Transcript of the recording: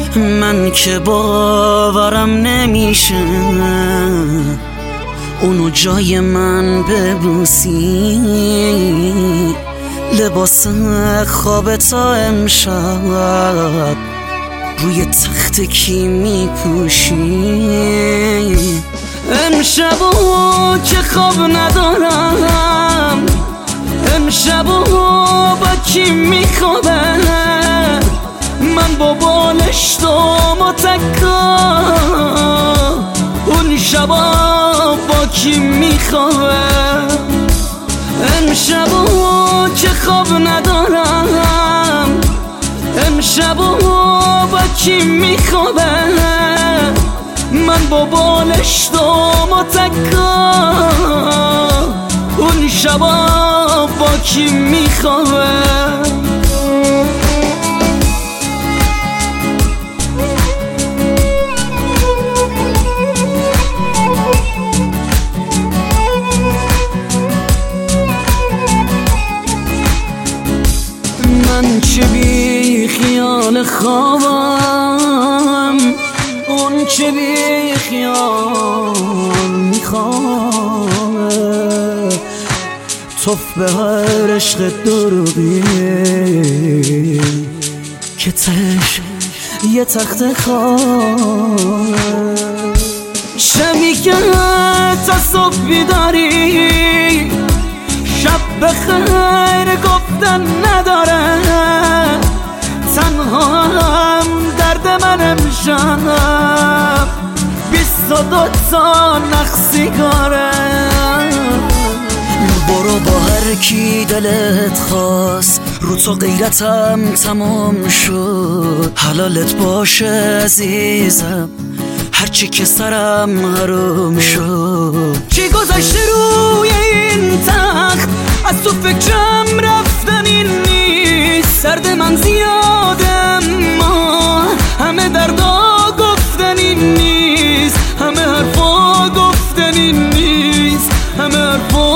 من که باورم نمیشه اونو جای من ببوسی. لباس خواب تا امشب روی تخت کی میپوشی؟ امشبو که خواب ندارم، امشبو با کی میخوابه؟ من با بالشت و متکا اون شبا با کی میخوابه؟ امشبو که خواب ندارم، امشبو با کی میخوابه؟ من با بالشت و متکا اون شبا با کی میخوابه؟ من چه بی خیال خوابم، اون چه بی خیال میخوابه. توف به هر عشق دروغی که تش یه تخت خوابه. شبی که تا صبح بیداری، شب بخیر گفتن نداره. تنها هم درد من امشب 22 تا نقصیگاره. برو با هر کی دلت خواست، رو تو غیرتم تمام شد. حلالت باشه عزیزم هرچی که سرم حروم شد. چی گذشته روی این تخت، از تو فکرم رفتنی نیست. سرد من زیاده اما همه دردا گفتنی نیست، همه حرفا گفتنی نیست، همه حرفا